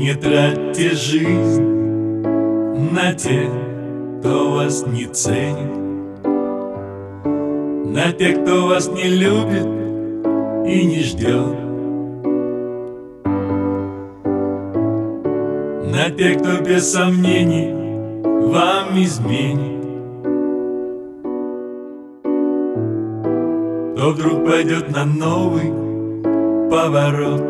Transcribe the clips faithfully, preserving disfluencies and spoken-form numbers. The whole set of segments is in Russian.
Не тратьте жизнь на тех, кто вас не ценит, на тех, кто вас не любит и не ждет, на тех, кто без сомнений вам изменит, кто вдруг пойдет на новый поворот.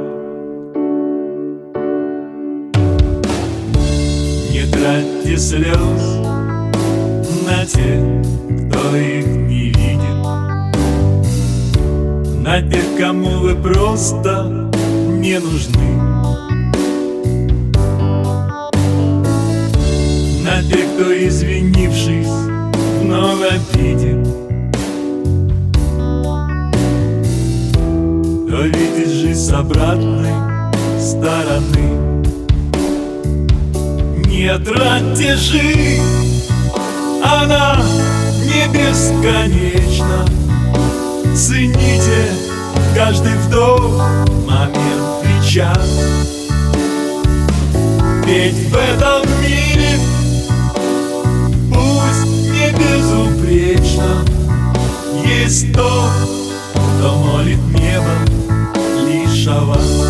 Не тратьте слез на тех, кто их не видит, на тех, кому вы просто не нужны, на тех, кто, извинившись, вновь обидит, кто видит жизнь с обратной стороны. Не тратьте жизнь, она не бесконечна. Цените каждый вдох, момент и час. Ведь в этом мире, пусть не безупречно, есть тот, кто молит небо лишь о вас.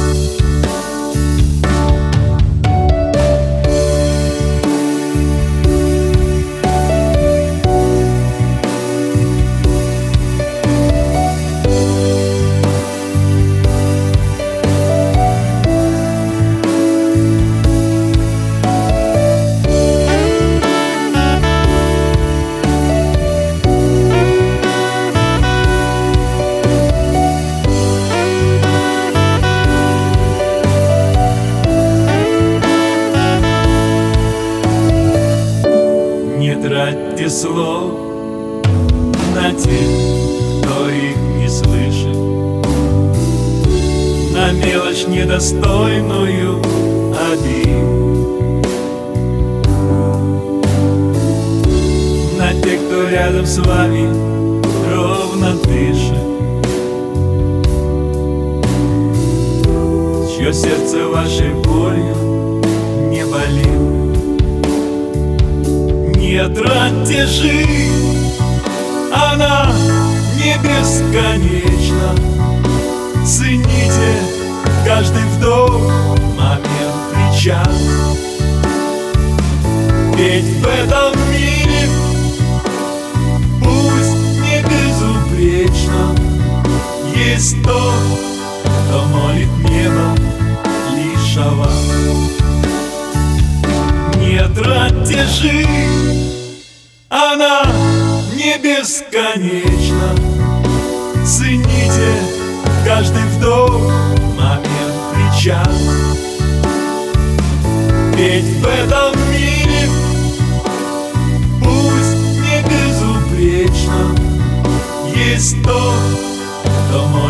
Не тратьте слов на тех, кто их не слышит, на мелочь недостойную обид, на тех, кто рядом с вами ровно дышит, чье сердце вашей болью не болит. Не тратьте жизнь, она не бесконечна. Цените каждый вдох, момент и час. Ведь в этом мире, пусть не безупречно, есть тот, кто молит небо лишь о вас. Не тратьте жизнь, она не бесконечна. Цените каждый вдох, момент и час. Ведь в этом мире, пусть не безупречно, есть тот, кто молит